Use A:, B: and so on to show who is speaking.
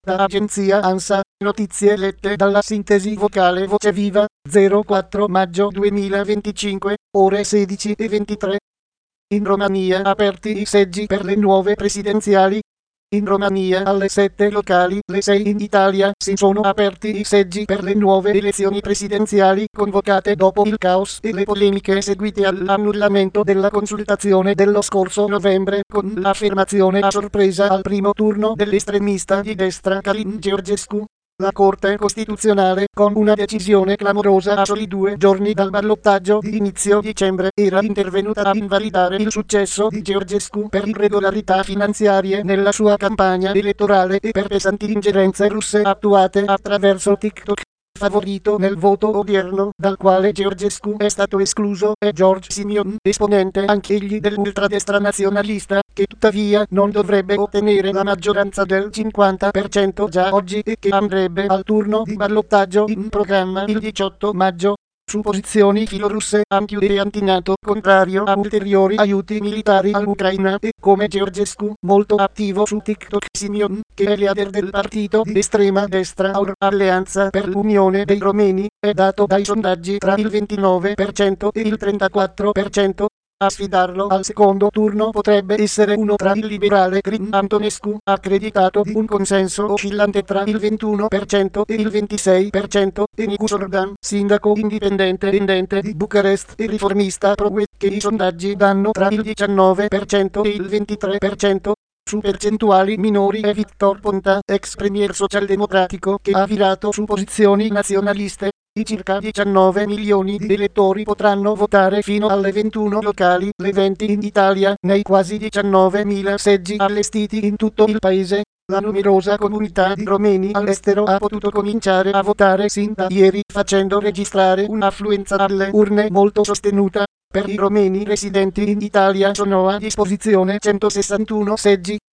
A: Da agenzia ANSA, notizie lette dalla sintesi vocale Voce Viva, 04 maggio 2025, ore 16:23. In Romania aperti i seggi per le nuove presidenziali. In Romania alle 7 locali, le 6 in Italia, si sono aperti i seggi per le nuove elezioni presidenziali convocate dopo il caos e le polemiche seguite all'annullamento della consultazione dello scorso novembre con l'affermazione a sorpresa al primo turno dell'estremista di destra Călin Georgescu. La Corte Costituzionale, con una decisione clamorosa a soli 2 giorni dal ballottaggio di inizio dicembre, era intervenuta a invalidare il successo di Georgescu per irregolarità finanziarie nella sua campagna elettorale e per pesanti ingerenze russe attuate attraverso TikTok. Favorito nel voto odierno, dal quale Georgescu è stato escluso, è George Simion, esponente anch'egli dell'ultradestra nazionalista, che tuttavia non dovrebbe ottenere la maggioranza del 50% già oggi e che andrebbe al turno di ballottaggio in programma il 18 maggio. Su posizioni filorusse, anti e anti-NATO, contrario a ulteriori aiuti militari all'Ucraina e, come Georgescu, molto attivo su TikTok. Simion, che è leader del partito di estrema destra Alleanza per l'Unione dei Romeni, è dato dai sondaggi tra il 29% e il 34%. A sfidarlo al secondo turno potrebbe essere uno tra il liberale Crin Antonescu, accreditato di un consenso oscillante tra il 21% e il 26%, e Nicu Sordan, sindaco indipendente di Bucarest e riformista pro-UE, che i sondaggi danno tra il 19% e il 23%. Su percentuali minori è Victor Ponta, ex premier socialdemocratico, che ha virato su posizioni nazionaliste. I circa 19 milioni di elettori potranno votare fino alle 21 locali, le 20 in Italia, nei quasi 19.000 seggi allestiti in tutto il paese. La numerosa comunità di romeni all'estero ha potuto cominciare a votare sin da ieri, facendo registrare un'affluenza alle urne molto sostenuta. Per i romeni residenti in Italia sono a disposizione 161 seggi.